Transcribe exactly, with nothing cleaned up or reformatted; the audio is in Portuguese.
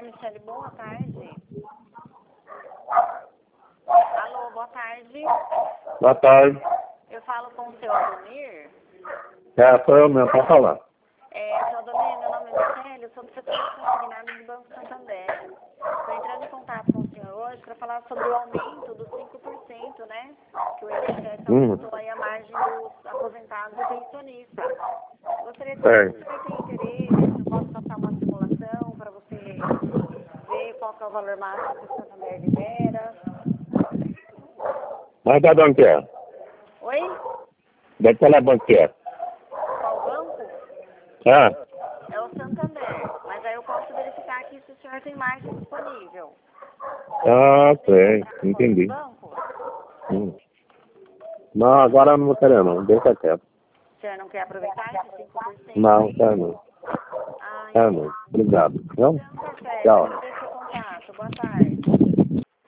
Michele, boa tarde. Alô, boa tarde. Boa tarde. Eu falo com o seu Adonir. É, sou eu mesmo, pode falar. É, seu Adonir, meu nome é Michele, eu sou do setor consignado do Banco Santander. Estou entrando em contato com o senhor hoje para falar sobre o aumento dos cinco por cento, né? Que o I N S S aumentou aí a margem dos aposentados e pensionistas. Gostaria de saber se o senhor tem interesse, se eu posso passar uma simulação para você ver qual que é o valor máximo que o Santander libera. Mas da banco que é? Oi? Da qual banco que é? Qual banco? Ah, É o Santander, mas aí eu posso verificar aqui se o senhor tem margem disponível. ah, sei, Tem entendi. banco? Hum. Não, agora eu não vou querer não, deixa quieto. O senhor não quer aproveitar esse cinco por cento? Não, aí? quero não. Ah, Quero não. Obrigado. Não? então tá certo. Tchau.